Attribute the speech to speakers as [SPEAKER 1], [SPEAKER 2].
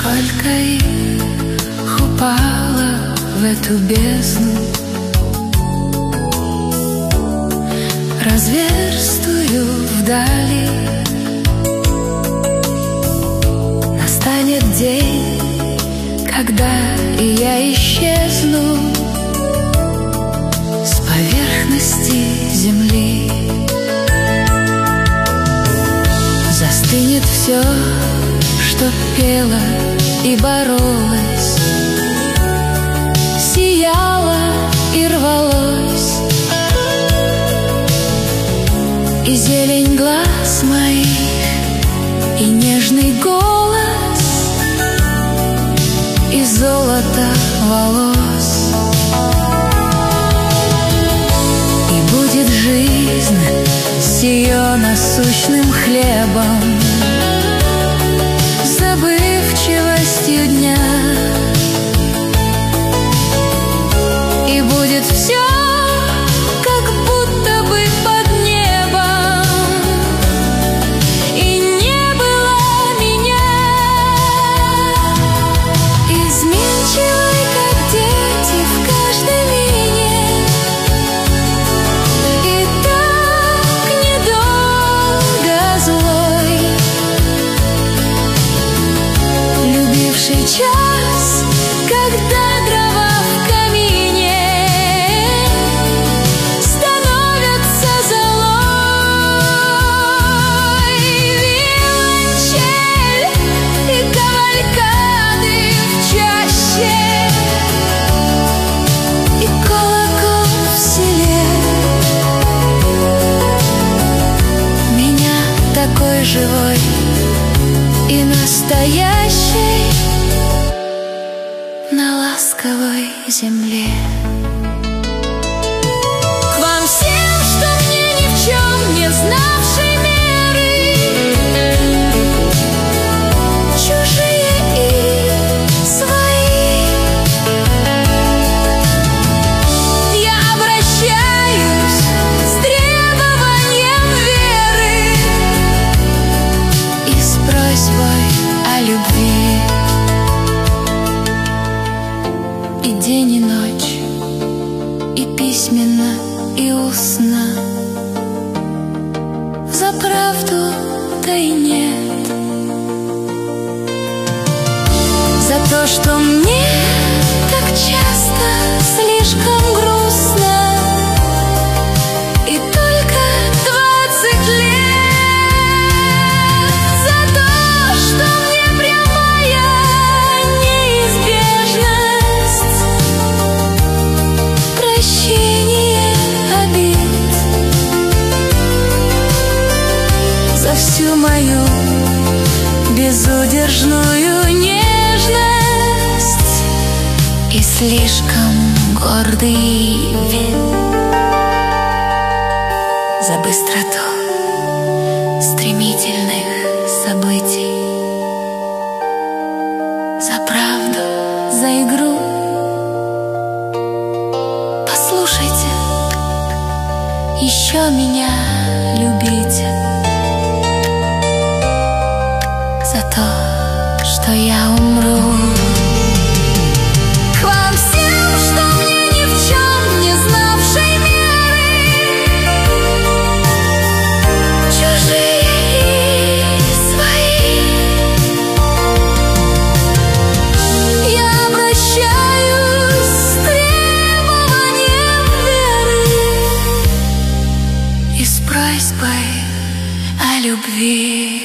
[SPEAKER 1] Сколько их упало в эту бездну, разверстую вдали. Настанет день, когда и я исчезну с поверхности земли. Застынет все, что пело и боролось, сияло и рвалось, и зелень глаз моих, и нежный голос, и золото волос. И будет жизнь с ее насущным хлебом, забывчивостью дня, и будет все как будто бы под небом, и не было меня. Изменчивой, как дети в каждой мине, и так недолго злой, любивший час, когда дрова в камине становятся золой. Виолончель и кавалькады в чаще, и колокол в селе меня такой живой и настоящей на ласковой земле. К вам всем, что мне ни в чем не знавшей меры, чужие и свои, я обращаюсь с требованием веры и с просьбой о любви. И день, и ночь, и письменно, и устно, за правду, да и нет, за то, что мне так часто слишком грустно, и только 20 лет, за то, что мне прямая неизбежность, прощение обид, за всю мою безудержную нежность и слишком гордый вид, за быстроту стремительных событий, за правду, за игру. Послушайте, еще меня любите, за то, что я умру. К вам всем, что мне ни в чем не знавшей меры, чужие и свои, я обращаюсь с требованием веры и с просьбой о любви.